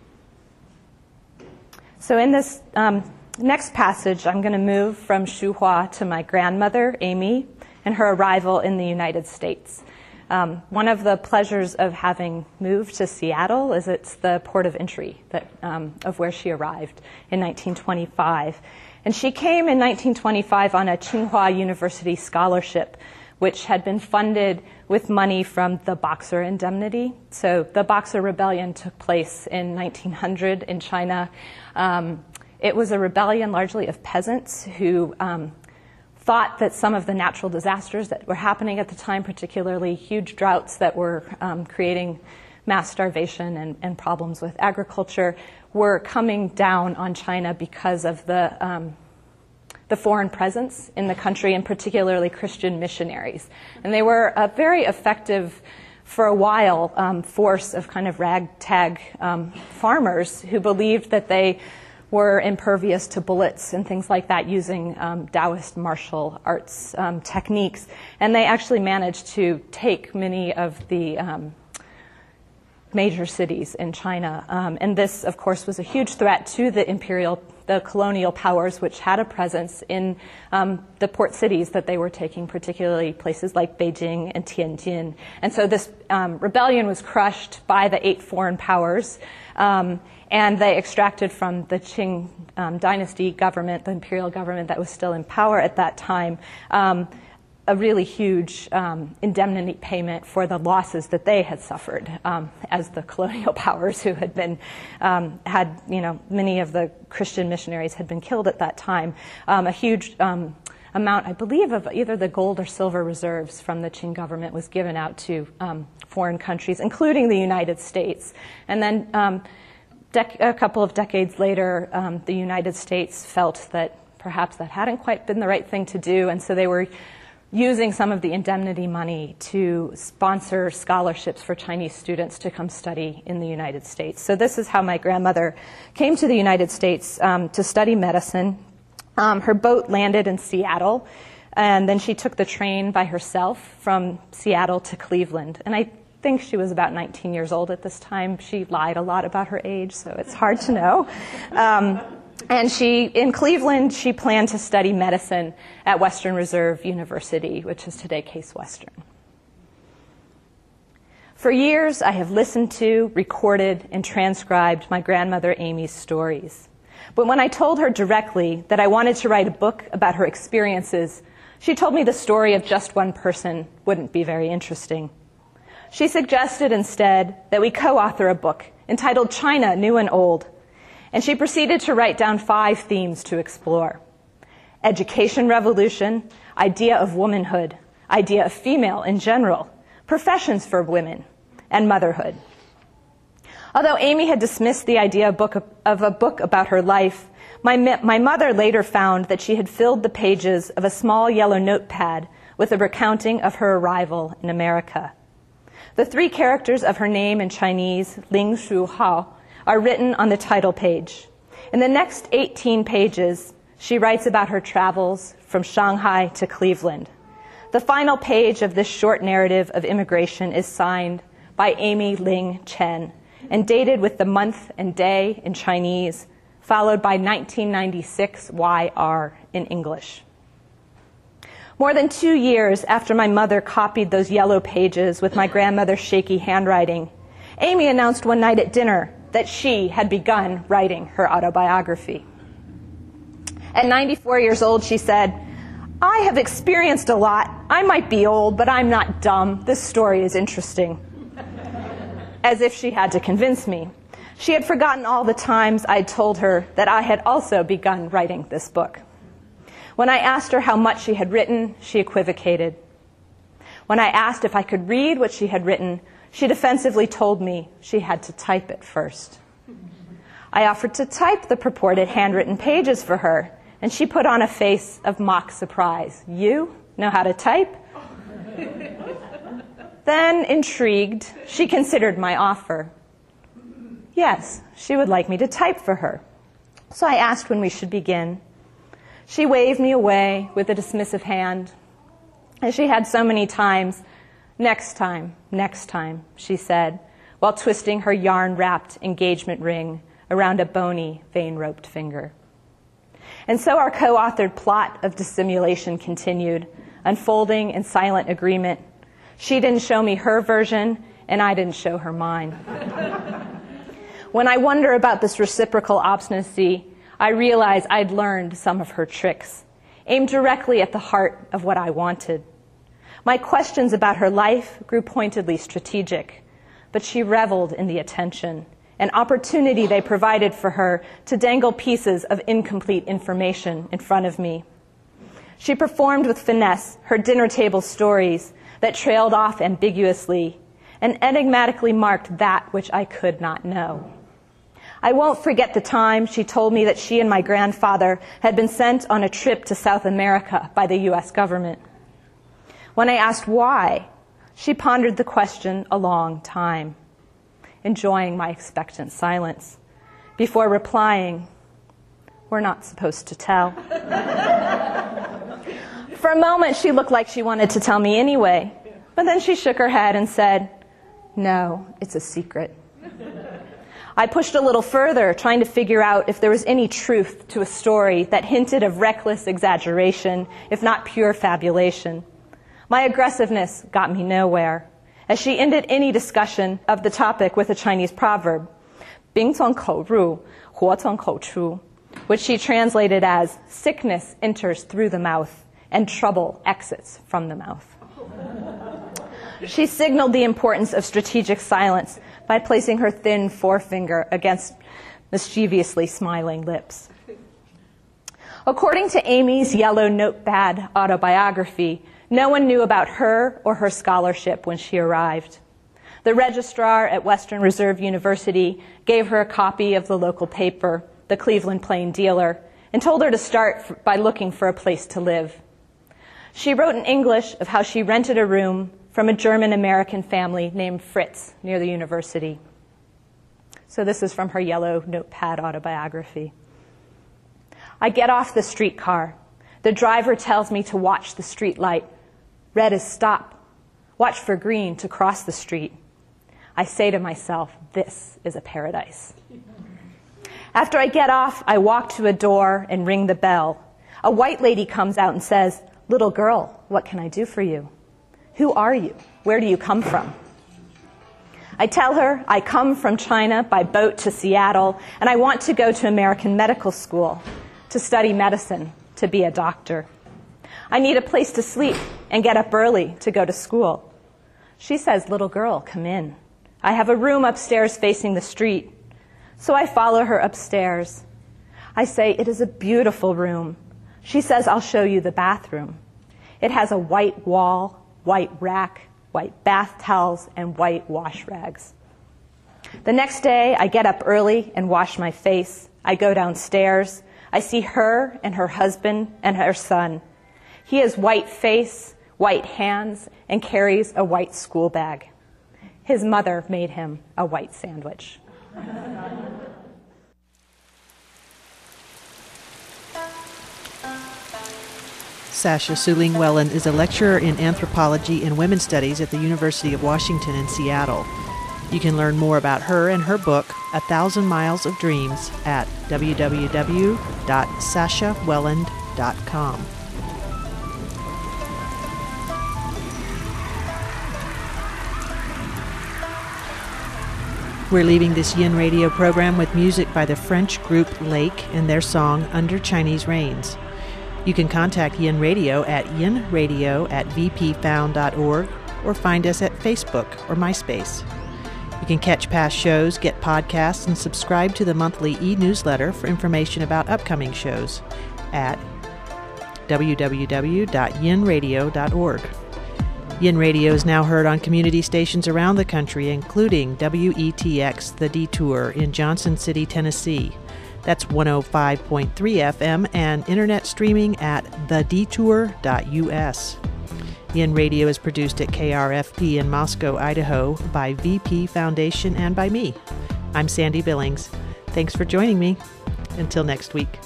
So in this um, next passage, I'm going to move from Xu Hua to my grandmother, Amy, and her arrival in the United States. Um, one of the pleasures of having moved to Seattle is it's the port of entry that, um, of where she arrived in nineteen twenty-five. And she came in nineteen twenty-five on a Tsinghua University scholarship, which had been funded with money from the Boxer Indemnity. So the Boxer Rebellion took place in nineteen hundred in China. Um, it was a rebellion largely of peasants who um, thought that some of the natural disasters that were happening at the time, particularly huge droughts that were um, creating mass starvation and, and problems with agriculture, were coming down on China because of the um, the foreign presence in the country, and particularly Christian missionaries. And they were a very effective, for a while, um, force of kind of ragtag um, farmers who believed that they were impervious to bullets and things like that, using um, Taoist martial arts um, techniques. And they actually managed to take many of the um, major cities in China. Um, and this, of course, was a huge threat to the imperial, the colonial powers, which had a presence in um, the port cities that they were taking, particularly places like Beijing and Tianjin. And so this um, rebellion was crushed by the eight foreign powers, um, and they extracted from the Qing um, dynasty government, the imperial government that was still in power at that time, um, a really huge um, indemnity payment for the losses that they had suffered um, as the colonial powers, who had been um, had you know many of the Christian missionaries had been killed at that time. Um, a huge um, amount, I believe, of either the gold or silver reserves from the Qing government was given out to um, foreign countries, including the United States. And then um, dec- a couple of decades later, um, the United States felt that perhaps that hadn't quite been the right thing to do, and so they were using some of the indemnity money to sponsor scholarships for Chinese students to come study in the United States. So this is how my grandmother came to the United States um, to study medicine. Um, her boat landed in Seattle, and then she took the train by herself from Seattle to Cleveland. And I think she was about nineteen years old at this time. She lied a lot about her age, so it's hard to know. Um, And she, in Cleveland, she planned to study medicine at Western Reserve University, which is today Case Western. For years, I have listened to, recorded, and transcribed my grandmother Amy's stories. But when I told her directly that I wanted to write a book about her experiences, she told me the story of just one person wouldn't be very interesting. She suggested instead that we co-author a book entitled China, New and Old, and she proceeded to write down five themes to explore: education revolution, idea of womanhood, idea of female in general, professions for women, and motherhood. Although Amy had dismissed the idea of, book, of a book about her life, my, my mother later found that she had filled the pages of a small yellow notepad with a recounting of her arrival in America. The three characters of her name in Chinese, Ling Shu Hao, are written on the title page. In the next eighteen pages, she writes about her travels from Shanghai to Cleveland. The final page of this short narrative of immigration is signed by Amy Ling Chen and dated with the month and day in Chinese, followed by nineteen ninety-six Y R in English. More than two years after my mother copied those yellow pages with my grandmother's shaky handwriting, Amy announced one night at dinner that she had begun writing her autobiography. At ninety-four years old, she said, "I have experienced a lot. I might be old, but I'm not dumb. This story is interesting." As if she had to convince me. She had forgotten all the times I'd told her that I had also begun writing this book. When I asked her how much she had written, she equivocated. When I asked if I could read what she had written, she defensively told me she had to type it first. I offered to type the purported handwritten pages for her, and she put on a face of mock surprise. "You know how to type?" Then, intrigued, she considered my offer. Yes, she would like me to type for her. So I asked when we should begin. She waved me away with a dismissive hand. As she had so many times, "Next time, next time," she said, while twisting her yarn-wrapped engagement ring around a bony, vein-roped finger. And so our co-authored plot of dissimulation continued, unfolding in silent agreement. She didn't show me her version, and I didn't show her mine. When I wonder about this reciprocal obstinacy, I realize I'd learned some of her tricks, aimed directly at the heart of what I wanted. My questions about her life grew pointedly strategic, but she reveled in the attention, an opportunity they provided for her to dangle pieces of incomplete information in front of me. She performed with finesse her dinner table stories that trailed off ambiguously and enigmatically marked that which I could not know. I won't forget the time she told me that she and my grandfather had been sent on a trip to South America by the U S government. When I asked why, she pondered the question a long time, enjoying my expectant silence, before replying, "We're not supposed to tell." For a moment, she looked like she wanted to tell me anyway, but then she shook her head and said, "No, it's a secret." I pushed a little further, trying to figure out if there was any truth to a story that hinted of reckless exaggeration, if not pure fabulation. My aggressiveness got me nowhere, as she ended any discussion of the topic with a Chinese proverb, 兵从口入,祸从口出, which she translated as, "Sickness enters through the mouth, and trouble exits from the mouth." She signaled the importance of strategic silence by placing her thin forefinger against mischievously smiling lips. According to Amy's yellow notepad autobiography, no one knew about her or her scholarship when she arrived. The registrar at Western Reserve University gave her a copy of the local paper, the Cleveland Plain Dealer, and told her to start by looking for a place to live. She wrote in English of how she rented a room from a German-American family named Fritz near the university. So this is from her yellow notepad autobiography. I get off the streetcar. The driver tells me to watch the street light. Red is stop. Watch for green to cross the street. I say to myself, this is a paradise. After I get off, I walk to a door and ring the bell. A white lady comes out and says, "Little girl, what can I do for you? Who are you? Where do you come from?" I tell her I come from China by boat to Seattle, and I want to go to American Medical School to study medicine, to be a doctor. I need a place to sleep and get up early to go to school. She says, "Little girl, come in. I have a room upstairs facing the street." So I follow her upstairs. I say, "It is a beautiful room." She says, "I'll show you the bathroom. It has a white wall, white rack, white bath towels, and white wash rags." The next day, I get up early and wash my face. I go downstairs. I see her and her husband and her son. He has white face, white hands, and carries a white school bag. His mother made him a white sandwich. Sasha Suling Wellen is a lecturer in anthropology and women's studies at the University of Washington in Seattle. You can learn more about her and her book, A Thousand Miles of Dreams, at w w w dot sasha welland dot com. We're leaving this Yin Radio program with music by the French group Lake and their song Under Chinese Rains. You can contact Yin Radio at yinradio at v p found dot org or find us at Facebook or MySpace. You can catch past shows, get podcasts, and subscribe to the monthly e-newsletter for information about upcoming shows at w w w dot yin radio dot org. Yin Radio is now heard on community stations around the country, including W E T X The Detour in Johnson City, Tennessee. That's one oh five point three F M and internet streaming at the detour dot u s. Yin Radio is produced at K R F P in Moscow, Idaho by V P Foundation and by me. I'm Sandy Billings. Thanks for joining me. Until next week.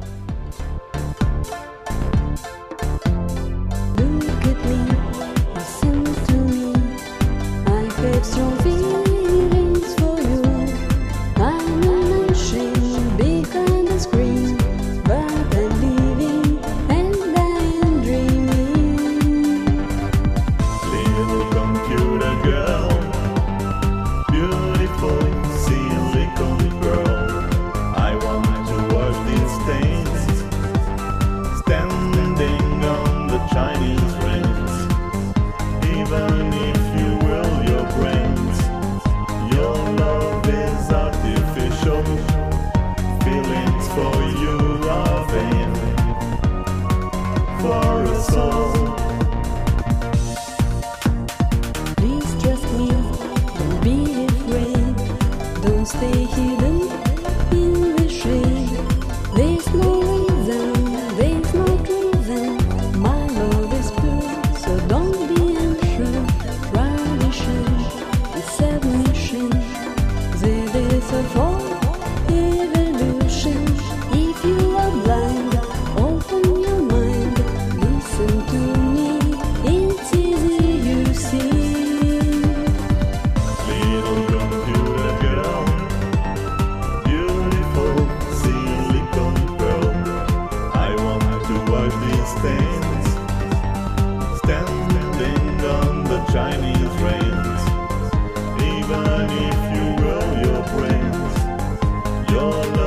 Strong feelings for you. I'm an ocean behind the screen, but I'm living and I'm dreaming. Little computer girl, beautiful silicon girl. I want to watch these things standing on the Chinese rings. Even if you will your brains, your love is artificial. Feelings for you are vain. For a soul, Please trust me, don't be afraid. Don't stay hidden in the shade. There's no reason, there's no reason. My love is pure, so don't be unsure. Tradition is submission. There is a fall evolution. If you are blind, open your mind. Listen to me, it's easy you see. little computer girl, beautiful silicon girl. I want to watch these things standing on the Chinese rains. Even if you roll your brains, your love